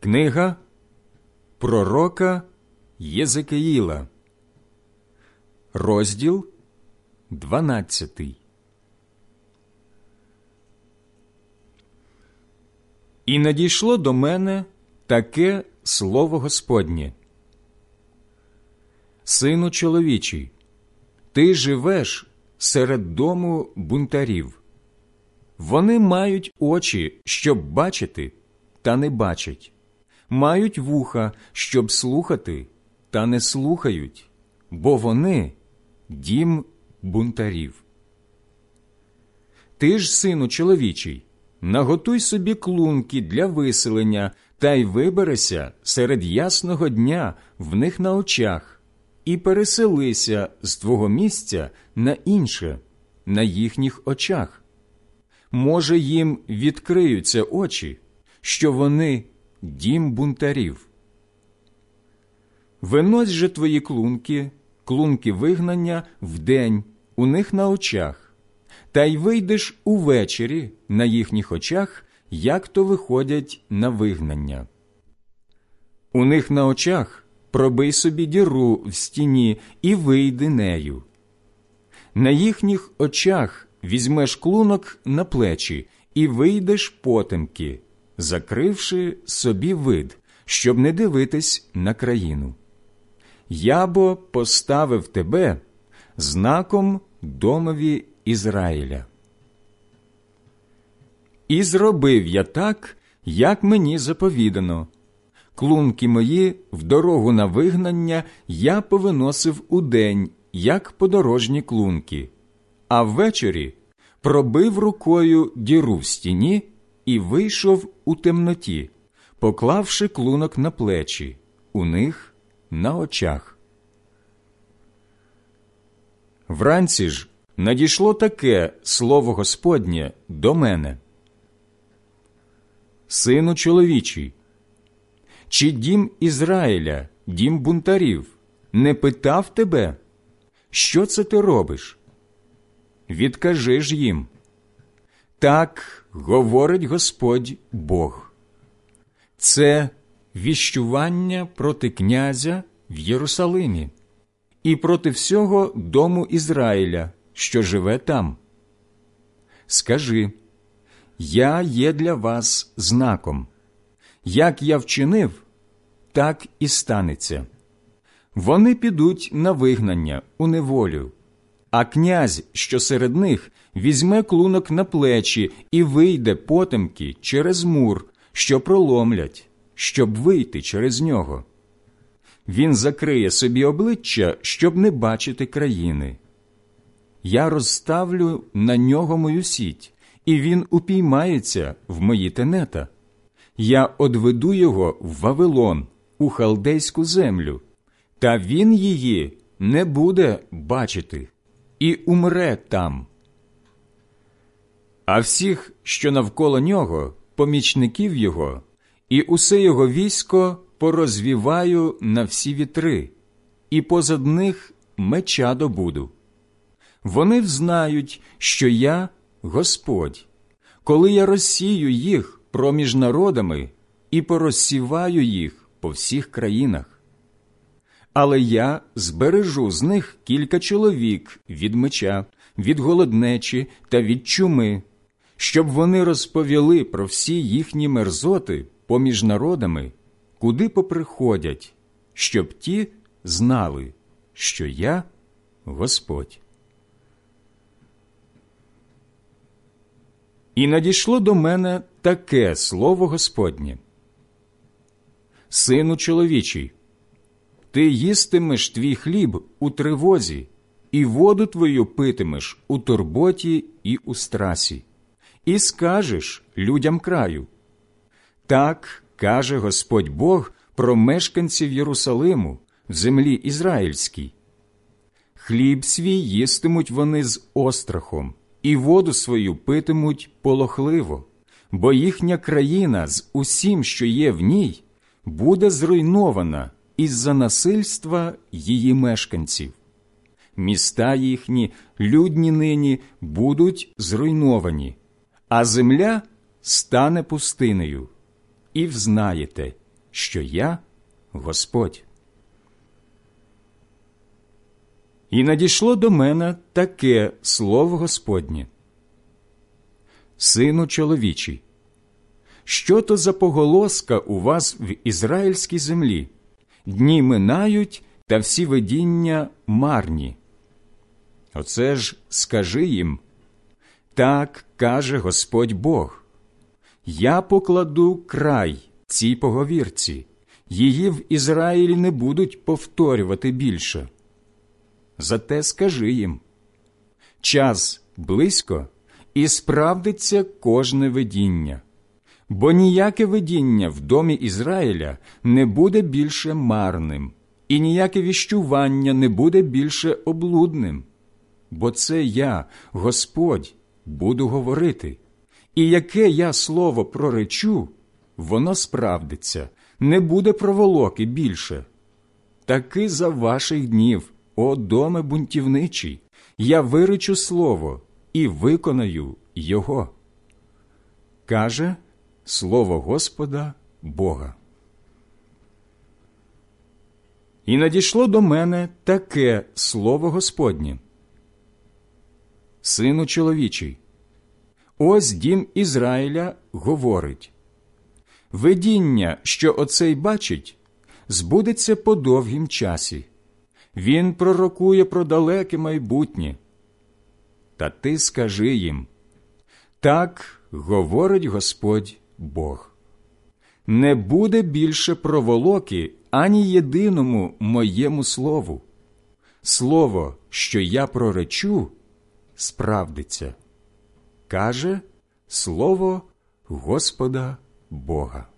Книга пророка Єзекиїла, розділ 12. І надійшло до мене таке слово Господнє: «Сину чоловічий, ти живеш серед дому бунтарів. Вони мають очі, щоб бачити, та не бачать, мають вуха, щоб слухати, та не слухають, бо вони – дім бунтарів. Ти ж, сину чоловічий, наготуй собі клунки для виселення та й виберися серед ясного дня в них на очах, і переселися з твого місця на інше, на їхніх очах. Може, їм відкриються очі, що вони – дім бунтарів. Винось же твої клунки вигнання вдень у них на очах, та й вийдеш увечері на їхніх очах, як то виходять на вигнання. У них на очах пробий собі діру в стіні і вийди нею. На їхніх очах візьмеш клунок на плечі і вийдеш потемки, закривши собі вид, щоб не дивитись на країну. Я бо поставив тебе знаком домові Ізраїля. І зробив я так, як мені заповідано. Клунки мої в дорогу на вигнання я повиносив удень, як подорожні клунки, а ввечері пробив рукою діру в стіні і вийшов у темноті, поклавши клунок на плечі, у них на очах. Вранці ж надійшло таке слово Господнє до мене: «Сину чоловічий, чи дім Ізраїля, дім бунтарів, не питав тебе, що це ти робиш? Відкажи ж їм: так говорить Господь Бог. Це віщування проти князя в Єрусалимі і проти всього дому Ізраїля, що живе там. Скажи: я є для вас знаком. Як я вчинив, так і станеться. Вони підуть на вигнання у неволю, а князь, що серед них, візьме клунок на плечі і вийде потемки через мур, що проломлять, щоб вийти через нього. Він закриє собі обличчя, щоб не бачити країни. Я розставлю на нього мою сіть, і він упіймається в мої тенета. Я одведу його в Вавилон, у халдейську землю, та він її не буде бачити, і умре там. А всіх, що навколо нього, помічників його, і усе його військо порозвіваю на всі вітри, і позад них меча добуду. Вони взнають, що я Господь, коли я розсію їх проміж народами і порозсіваю їх по всіх країнах. Але я збережу з них кілька чоловік від меча, від голоднечі та від чуми, щоб вони розповіли про всі їхні мерзоти поміж народами, куди поприходять, щоб ті знали, що я Господь. І надійшло до мене таке слово Господнє: «Сину чоловічий, ти їстимеш твій хліб у тривозі, і воду твою питимеш у турботі і у страсі, і скажеш людям краю: так каже Господь Бог про мешканців Єрусалиму в землі ізраїльській. Хліб свій їстимуть вони з острахом, і воду свою питимуть полохливо, бо їхня країна з усім, що є в ній, буде зруйнована із-за насильства її мешканців. Міста їхні, людні нині, будуть зруйновані, а земля стане пустинею. І взнаєте, що я Господь. І надійшло до мене таке слово Господнє: Сину чоловічий, що то за поголоска у вас в ізраїльській землі? Дні минають, та всі видіння марні. Оце ж скажи їм: так каже Господь Бог, я покладу край цій поговірці, її в Ізраїлі не будуть повторювати більше. Зате скажи їм: час близько, і справдиться кожне видіння, бо ніяке видіння в домі Ізраїля не буде більше марним, і ніяке віщування не буде більше облудним. Бо це я, Господь, буду говорити, і яке я слово проречу, воно справдиться, не буде проволоки більше. Таки за ваших днів, о доме бунтівничий, я виречу слово і виконаю його. Каже слово Господа Бога. І надійшло до мене таке слово Господнє: Сину чоловічий, ось дім Ізраїля говорить: видіння, що оцей бачить, збудеться по довгім часі. Він пророкує про далеке майбутнє. Та ти скажи їм: так говорить Господь Бог. Не буде більше проволоки ані єдиному моєму слову. Слово, що я проречу, справдиться. Каже слово Господа Бога.